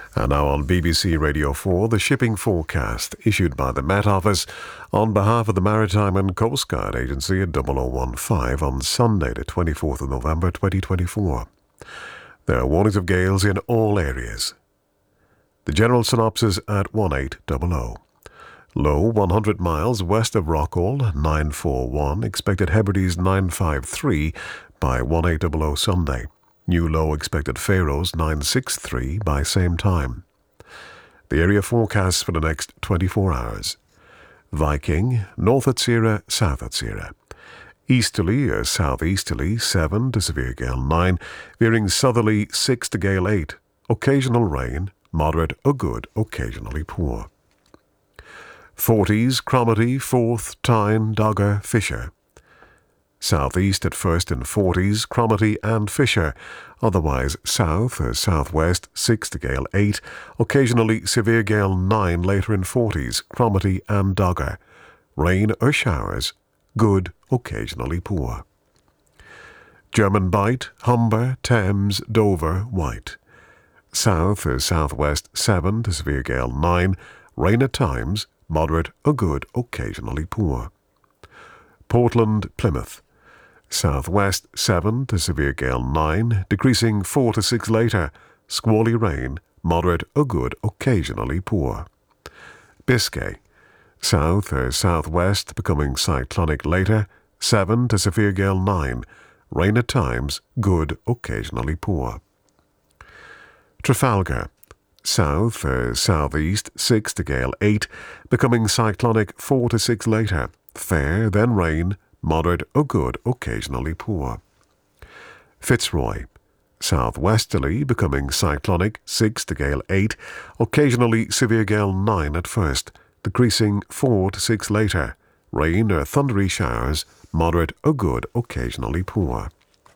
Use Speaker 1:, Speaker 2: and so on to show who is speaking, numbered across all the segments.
Speaker 1: And now on BBC Radio 4, the shipping forecast issued by the Met Office on behalf of the Maritime and Coast Guard Agency at 0015 on Sunday, the 24th of November 2024. There are warnings of gales in all areas. The general synopsis at 1800. Low 100 miles west of Rockall, 941. Expected Hebrides 953 by 1800 Sunday. New low expected Faroes 963 by same time. The area forecasts for the next 24 hours. Viking, north at Sierra, south at Sierra. Easterly or southeasterly 7 to severe gale 9, veering southerly 6 to gale 8. Occasional rain, moderate or good, occasionally poor. Forties, Cromarty, Forth, Tyne, Dogger, Fisher. Southeast at first in 40s, Cromarty and Fisher. Otherwise south or southwest 6 to gale 8. Occasionally severe gale 9 later in 40s, Cromarty and Dogger. Rain or showers, good, occasionally poor. German Bight, Humber, Thames, Dover, White. South or southwest 7 to severe gale 9. Rain at times, moderate or good, occasionally poor. Portland, Plymouth. Southwest 7 to severe gale 9, decreasing 4 to 6 later. Squally rain, moderate or good, occasionally poor. Biscay. South or southwest becoming cyclonic later. 7 to severe gale 9. Rain at times, good, occasionally poor. Trafalgar. South or southeast 6 to gale 8, becoming cyclonic 4 to 6 later. Fair, then rain, moderate or good, occasionally poor. Fitzroy. Southwesterly, becoming cyclonic 6 to gale 8, occasionally severe gale 9 at first, decreasing 4 to 6 later. Rain or thundery showers, moderate or good, occasionally poor.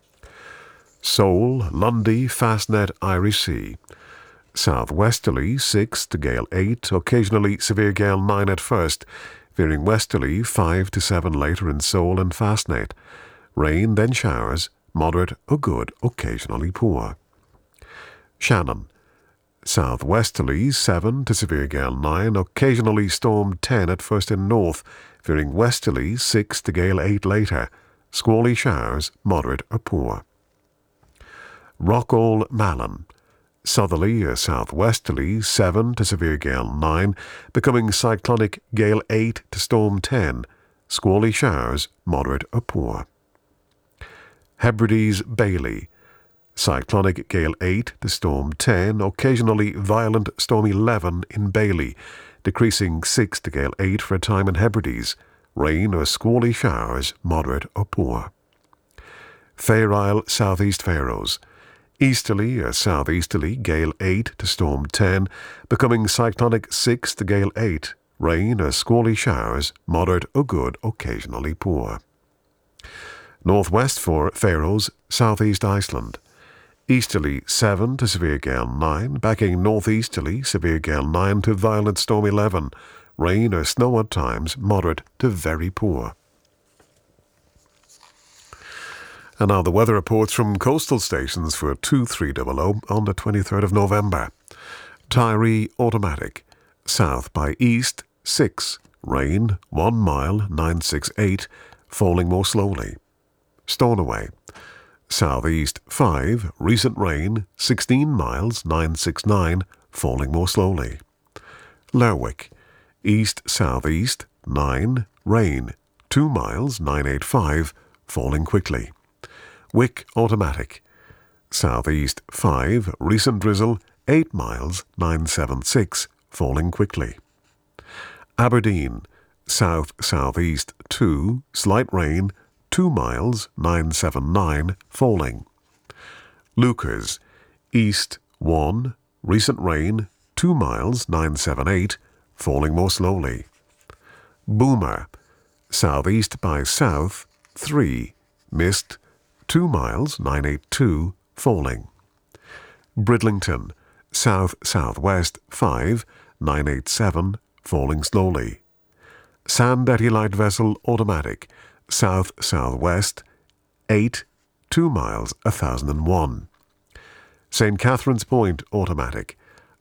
Speaker 1: Seoul, Lundy, Fastnet, Irish Sea. Southwesterly 6 to gale 8, occasionally severe gale 9 at first, veering westerly 5 to 7 later in Seoul and Fastnet. Rain, then showers, moderate or good, occasionally poor. Shannon. Southwesterly 7 to severe gale 9, occasionally storm 10 at first in north, veering westerly 6 to gale 8 later. Squally showers, moderate or poor. Rockall, Malin. Southerly or southwesterly 7 to severe gale 9, becoming cyclonic gale 8 to storm 10. Squally showers, moderate or poor. Hebrides, Bailey. Cyclonic gale 8 to storm 10, occasionally violent storm 11 in Bailey, decreasing 6 to gale 8 for a time in Hebrides. Rain or squally showers, moderate or poor. Fair Isle, southeast Faroes. Easterly or southeasterly gale 8 to storm 10, becoming cyclonic 6 to gale 8. Rain or squally showers, moderate or good, occasionally poor. Northwest for Faroes, southeast Iceland. Easterly 7 to severe gale 9, backing northeasterly severe gale 9 to violent storm 11. Rain or snow at times, moderate to very poor. And now the weather reports from coastal stations for 2300 on the 23rd of November. Tyree, automatic. South by east, 6. Rain, 1 mile, 968, falling more slowly. Stornoway. Southeast, 5. Recent rain, 16 miles, 969, falling more slowly. Lerwick. East-southeast, 9. Rain, 2 miles, 985, falling quickly. Wick, automatic. Southeast 5, recent drizzle 8 miles, 976, falling quickly. Aberdeen, south-southeast 2, slight rain 2 miles, 979, falling. Leuchars, east 1, recent rain 2 miles, 978, falling more slowly. Boomer, southeast by south 3, mist 2 miles, 982, falling. Bridlington, south-southwest 5, 987, falling slowly. Sandetti light vessel, automatic, south-southwest 8, 2 miles, 1001. St. Catherine's Point, automatic,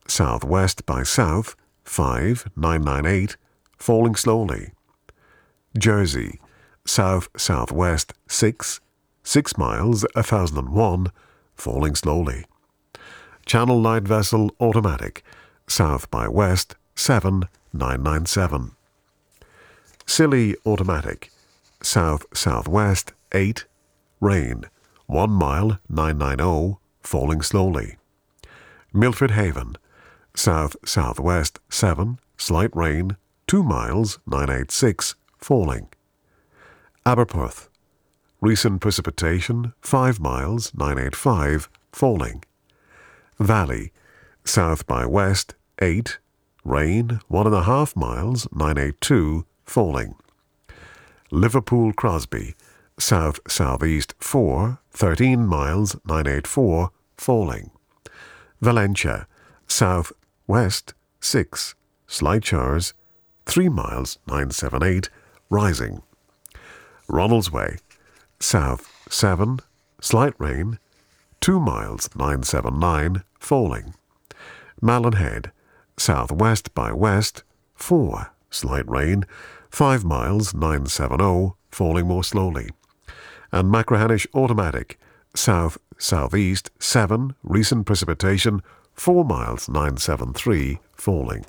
Speaker 1: southwest by south 5,998, falling slowly. Jersey, south-southwest 6 miles 1,001, falling slowly. Channel Light Vessel Automatic, south by west 7,997. Scilly Automatic, south-southwest 8, rain 1 mile 990, falling slowly. Milford Haven, south-southwest 7, slight rain 2 miles 986, falling. Aberporth, recent precipitation 5 miles 985, falling. Valley, south by west 8, rain 1.5 miles 982, falling. Liverpool Crosby, south-southeast 4, 13 miles 984, falling. Valentia, south-west 6, slight showers 3 miles 978, rising. Ronaldsway, south 7, slight rain 2 miles 979, falling. Mallinhead, southwest by west 4, slight rain 5 miles 970, falling more slowly. And Machrihanish Automatic, south-southeast 7, recent precipitation 4 miles 973, falling.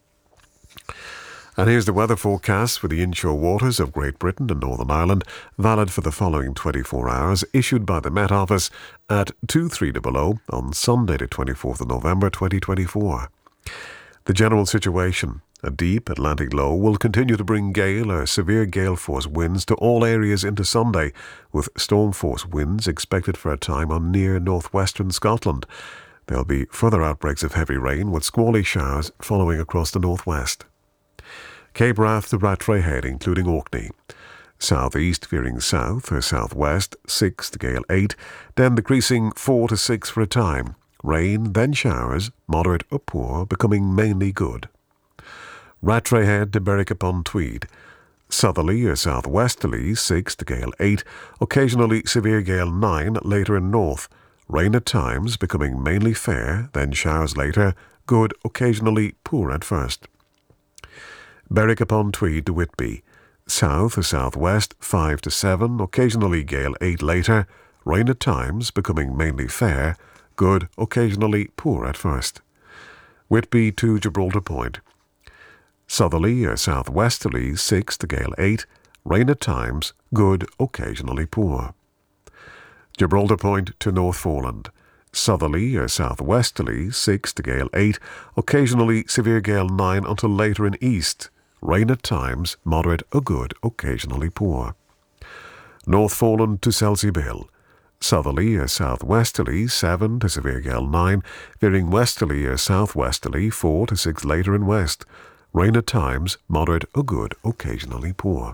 Speaker 1: And here's the weather forecast for the inshore waters of Great Britain and Northern Ireland, valid for the following 24 hours, issued by the Met Office at 2:30 on Sunday the 24th of November 2024. The general situation: a deep Atlantic low will continue to bring gale or severe gale force winds to all areas into Sunday, with storm force winds expected for a time on near northwestern Scotland. There will be further outbreaks of heavy rain with squally showers following across the northwest. Cape Wrath to Rattray Head, including Orkney. Southeast veering south or southwest 6 to gale 8, then decreasing 4 to 6 for a time. Rain, then showers, moderate or poor, becoming mainly good. Rattray Head to Berwick upon Tweed. Southerly or southwesterly 6 to gale 8, occasionally severe gale 9 later in north. Rain at times, becoming mainly fair, then showers later, good, occasionally poor at first. Berwick upon Tweed to Whitby. South or southwest 5 to 7, occasionally gale 8 later. Rain at times, becoming mainly fair, good, occasionally poor at first. Whitby to Gibraltar Point. Southerly or southwesterly 6 to gale 8, rain at times, good, occasionally poor. Gibraltar Point to North Foreland. Southerly or southwesterly 6 to gale 8, occasionally severe gale 9 until later in east. Rain at times, moderate or good, occasionally poor. North Foreland to Selseybill. Southerly or southwesterly 7 to severe gale 9, veering westerly or southwesterly 4 to 6 later in west. Rain at times, moderate or good, occasionally poor.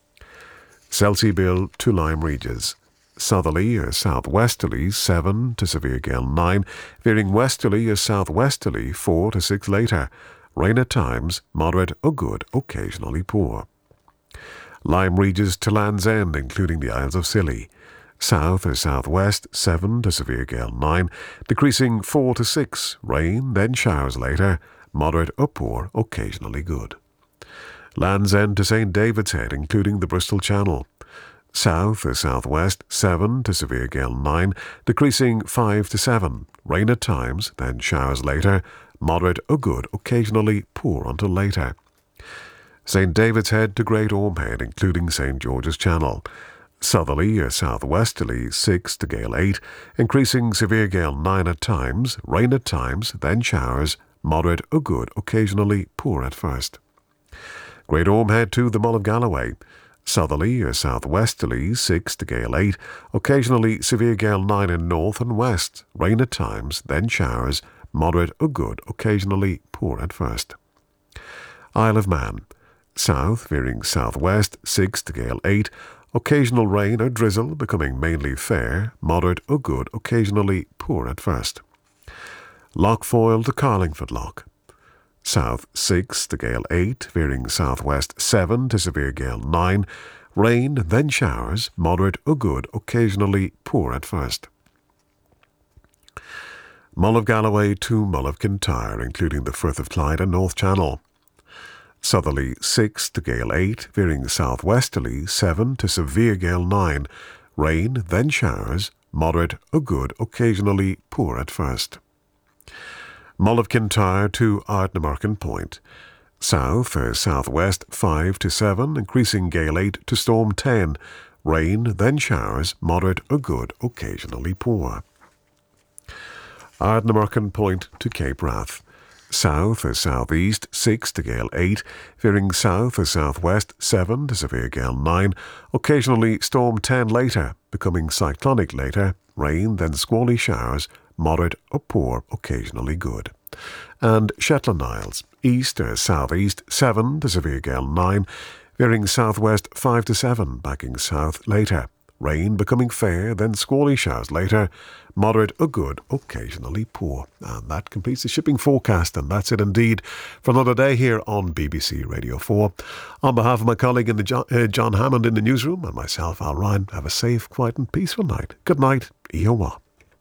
Speaker 1: Selseybill to Lyme Regis. Southerly or southwesterly 7 to severe gale 9, veering westerly or southwesterly 4 to 6 later. Rain at times, moderate or good, occasionally poor. Lyme Regis to Land's End, including the Isles of Scilly. South or southwest 7 to severe gale 9, decreasing 4 to 6. Rain, then showers later. Moderate or poor, occasionally good. Land's End to St. David's Head, including the Bristol Channel. South or southwest 7 to severe gale 9, decreasing 5 to 7. Rain at times, then showers later. Moderate or good, occasionally poor until later. St. David's Head to Great Orme Head, including St. George's Channel. Southerly or southwesterly 6 to gale 8, increasing severe gale 9 at times. Rain at times, then showers. Moderate or good, occasionally poor at first. Great Orme Head to the Mull of Galloway. Southerly or southwesterly 6 to gale 8, occasionally severe gale 9 in north and west. Rain at times, then showers. Moderate or good, occasionally poor at first. Isle of Man. South, veering southwest 6 to gale 8, occasional rain or drizzle, becoming mainly fair. Moderate or good, occasionally poor at first. Lochfoyle to Carlingford Loch. South 6 to gale 8, veering southwest 7 to severe gale 9. Rain, then showers, moderate or good, occasionally poor at first. Mull of Galloway to Mull of Kintyre, including the Firth of Clyde and North Channel. Southerly 6 to gale 8, veering southwesterly 7 to severe gale 9. Rain, then showers, moderate or good, occasionally poor at first. Mull of Kintyre to Ardnamurchan Point. South or southwest 5 to 7, increasing gale 8 to storm 10. Rain, then showers, moderate or good, occasionally poor. Ardnamurchan Point to Cape Wrath. South or southeast 6 to gale 8, veering south or southwest 7 to severe gale 9, occasionally storm 10 later, becoming cyclonic later, rain then squally showers, moderate or poor, occasionally good. And Shetland Isles, east or southeast 7 to severe gale 9, veering southwest 5 to 7, backing south later. Rain becoming fair, then squally showers later, moderate or good, occasionally poor. And that completes the shipping forecast, and that's it indeed for another day here on BBC Radio 4. On behalf of my colleague John Hammond in the newsroom and myself, Al Ryan, have a safe, quiet and peaceful night. Good night. Iowa.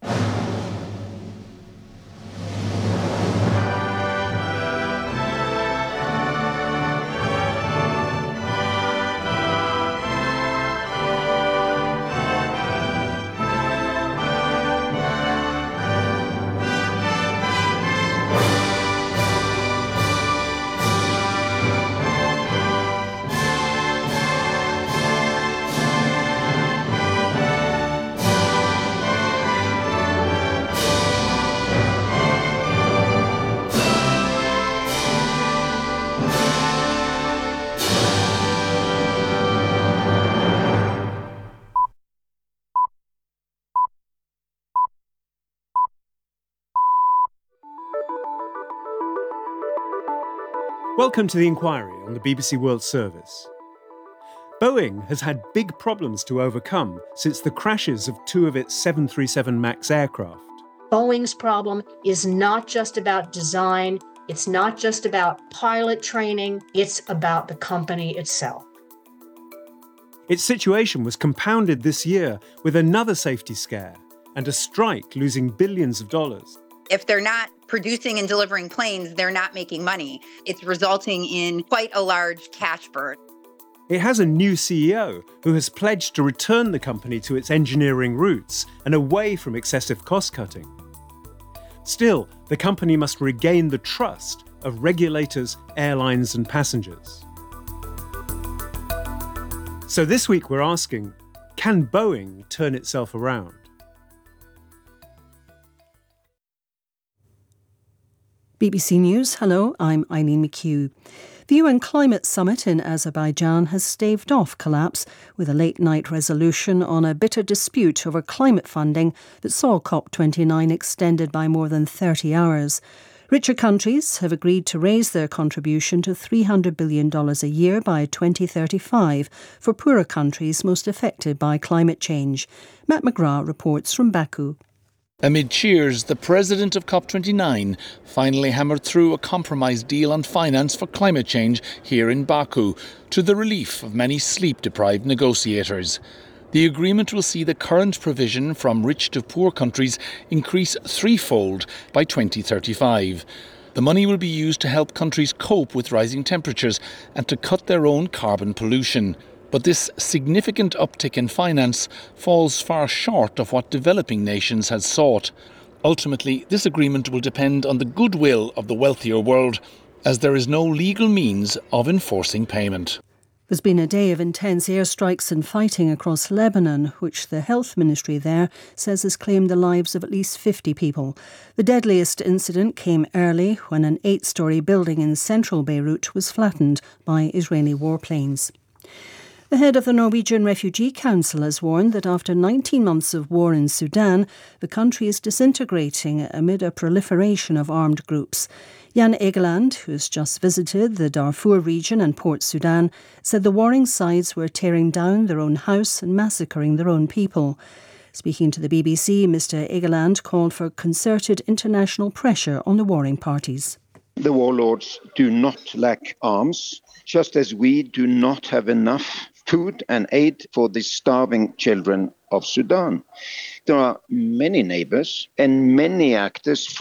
Speaker 2: Welcome to The Inquiry on the BBC World Service. Boeing has had big problems to overcome since the crashes of two of its 737 MAX aircraft.
Speaker 3: Boeing's problem is not just about design, it's not just about pilot training, it's about the company itself.
Speaker 2: Its situation was compounded this year with another safety scare and a strike losing billions of dollars.
Speaker 4: If they're not producing and delivering planes, they're not making money. It's resulting in quite a large cash burn.
Speaker 2: It has a new CEO who has pledged to return the company to its engineering roots and away from excessive cost-cutting. Still, the company must regain the trust of regulators, airlines and passengers. So this week we're asking, can Boeing turn itself around?
Speaker 5: BBC News, hello, I'm Eileen McHugh. The UN Climate Summit in Azerbaijan has staved off collapse with a late-night resolution on a bitter dispute over climate funding that saw COP29 extended by more than 30 hours. Richer countries have agreed to raise their contribution to $300 billion a year by 2035 for poorer countries most affected by climate change. Matt McGrath reports from Baku.
Speaker 6: Amid cheers, the president of COP29 finally hammered through a compromise deal on finance for climate change here in Baku, to the relief of many sleep-deprived negotiators. The agreement will see the current provision from rich to poor countries increase threefold by 2035. The money will be used to help countries cope with rising temperatures and to cut their own carbon pollution. But this significant uptick in finance falls far short of what developing nations had sought. Ultimately, this agreement will depend on the goodwill of the wealthier world, as there is no legal means of enforcing payment.
Speaker 5: There's been a day of intense airstrikes and fighting across Lebanon, which the health ministry there says has claimed the lives of at least 50 people. The deadliest incident came early when an 8-storey building in central Beirut was flattened by Israeli warplanes. The head of the Norwegian Refugee Council has warned that after 19 months of war in Sudan, the country is disintegrating amid a proliferation of armed groups. Jan Egeland, who has just visited the Darfur region and Port Sudan, said the warring sides were tearing down their own house and massacring their own people. Speaking to the BBC, Mr Egeland called for concerted international pressure on the warring parties.
Speaker 7: The warlords do not lack arms, just as we do not have enough food and aid for the starving children of Sudan. There are many neighbors and many actors